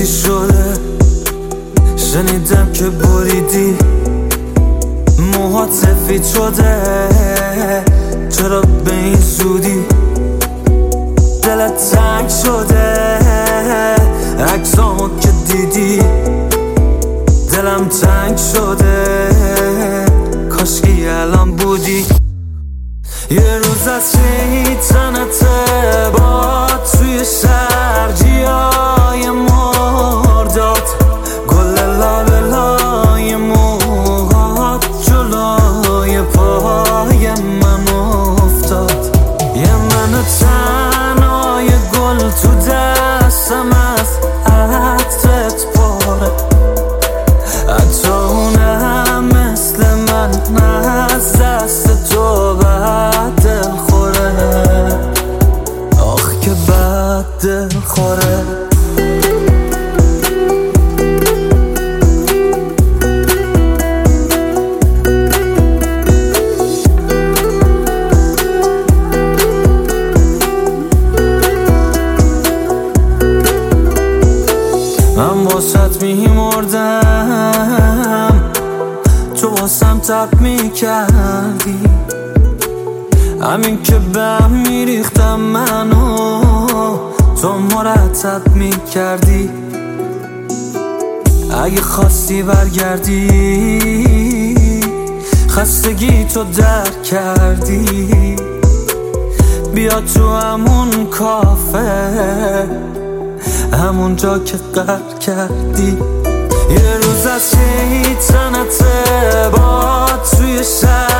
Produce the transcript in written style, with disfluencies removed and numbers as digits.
شده، شنیدم که بریدی موهات سفید شده. چرا به این زودی دلت تنگ شده؟ عکسامو که دیدی دلم تنگ شده. کاشکی الان بودی یه روز از شیطنت با توی شرجیای مرداد، گل لالای موهات جلوی پای من افتاد. یه من تنهای گل تو دستم از عطرت پاره، حتی اونم مثل من از دست تو بد دل خوره. آخ که بد دل خوره. من واسط میمردم، تو واسم تب میکردی. همین که به هم میریختم منو تو مرتب میکردی. اگه خواستی برگردی خستگی تو درک کردی. بیا تو همون کافه، همون جا که قهر کردی. یه روز از شیطنت با توی شهر